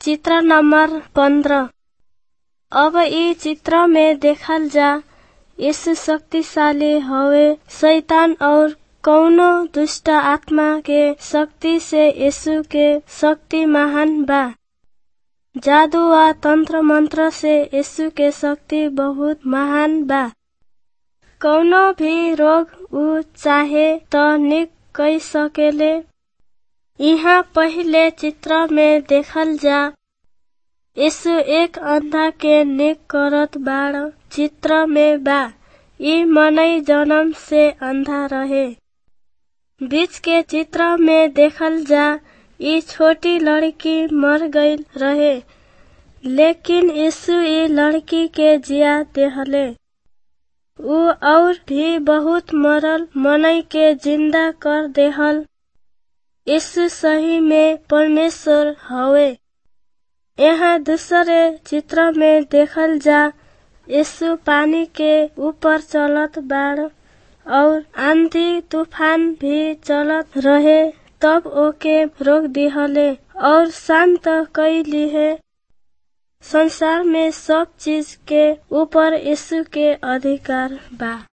चित्र नंबर 15। अब ई चित्र में देखल जा यीशु शक्तिशाली हवे। शैतान और कौनो दुष्ट आत्मा के शक्ति से यीशु के शक्ति महान बा। जादू व तंत्र मंत्र से यीशु के शक्ति बहुत महान बा। कौनो भी रोग ऊ चाहे त निक कई सकेले। यहाँ पहिले चित्र में देखल जा यीशु एक अंधा के निक करत बाड़। चित्र में बा ई मनई जन्म से अंधा रहे। बीच के चित्र में देखल जा ई छोटी लड़की मर गईल रहे, लेकिन यीशु ई लड़की के जिया देहले। ऊ और भी बहुत मरल मनई के जिंदा कर देहल। यीशु सही में परमेश्वर हवे। यहाँ दूसरे चित्र में देखल जा यीशु पानी के ऊपर चलत बाड़ और आंधी तूफान भी चलत रहे, तब ओके रोक दिहले और शांत कई लिहे। संसार में सब चीज के ऊपर यीशु के अधिकार बा।